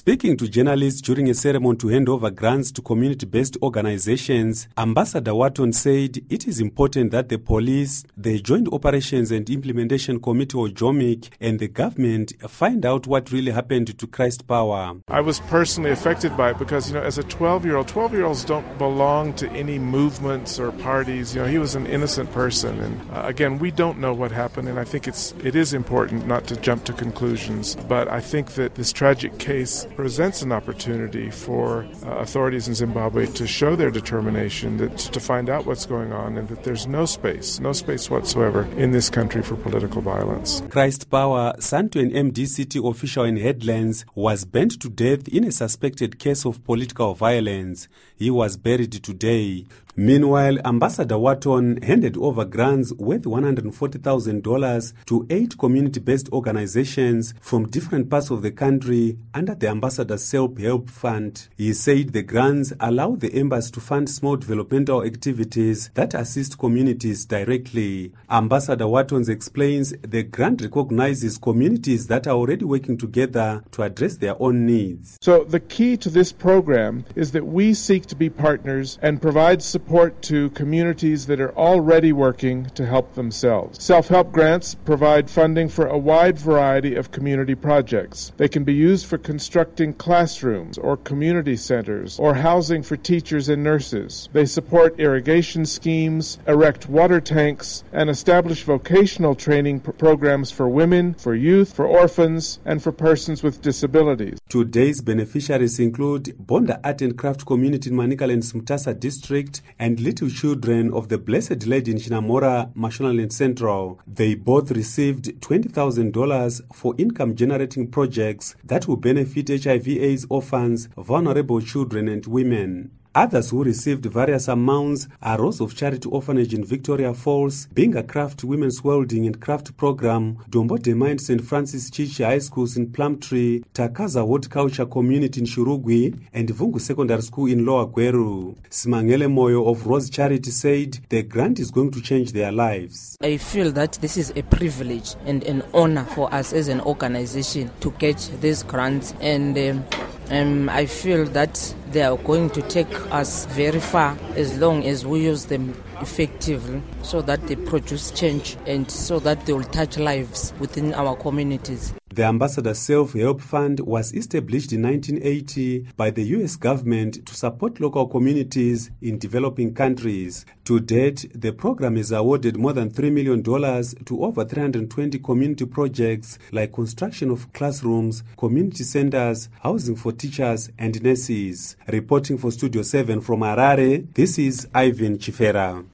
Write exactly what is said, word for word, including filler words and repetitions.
Speaking to journalists during a ceremony to hand over grants to community-based organizations, Ambassador Watton said it is important that the police, the Joint Operations and Implementation Committee or JOMIC, and the government find out what really happened to Christ Power. I was personally affected by it because, you know, as a twelve-year-old, twelve-year-olds don't belong to any movements or parties. You know, he was an innocent person. And uh, again, we don't know what happened, and I think it's it is important not to jump to conclusions. But I think that this tragic case presents an opportunity for uh, authorities in Zimbabwe to show their determination, that, to find out what's going on, and that there's no space, no space whatsoever in this country for political violence. Christ Power, son to an M D City official in Headlands, was burnt to death in a suspected case of political violence. He was buried today. Meanwhile, Ambassador Watton handed over grants worth one hundred forty thousand dollars to eight community-based organizations from different parts of the country under the Ambassador's Self-Help Fund. He said the grants allow the embassy to fund small developmental activities that assist communities directly. Ambassador Watton explains the grant recognizes communities that are already working together to address their own needs. So the key to this program is that we seek to be partners and provide support Support to communities that are already working to help themselves. Self-help grants provide funding for a wide variety of community projects. They can be used for constructing classrooms or community centers or housing for teachers and nurses. They support irrigation schemes, erect water tanks, and establish vocational training pr- programs for women, for youth, for orphans, and for persons with disabilities. Today's beneficiaries include Bonda Art and Craft Community in Manicaland Smutasa District and Little Children of the Blessed Lady in Shinamora, Mashonaland Central. They both received twenty thousand dollars for income-generating projects that will benefit H I V AIDS orphans, vulnerable children and women. Others who received various amounts are Rose of Charity Orphanage in Victoria Falls, Binga Craft Women's Welding and Craft Program, Dombo de Mind Saint Francis Chichi High Schools in Plumtree, Takaza Horticulture Community in Shurugwi, and Vungu Secondary School in Lower Gweru. Simangele Moyo of Rose Charity said the grant is going to change their lives. I feel that this is a privilege and an honor for us as an organization to get these grants, and um, um, I feel that they are going to take us very far as long as we use them effectively, so that they produce change and so that they will touch lives within our communities. The Ambassador's Self-Help Fund was established in nineteen eighty by the U S government to support local communities in developing countries. To date, the program has awarded more than three million dollars to over three hundred twenty community projects like construction of classrooms, community centers, housing for teachers and nurses. Reporting for Studio seven from Harare, this is Ivan Chifera.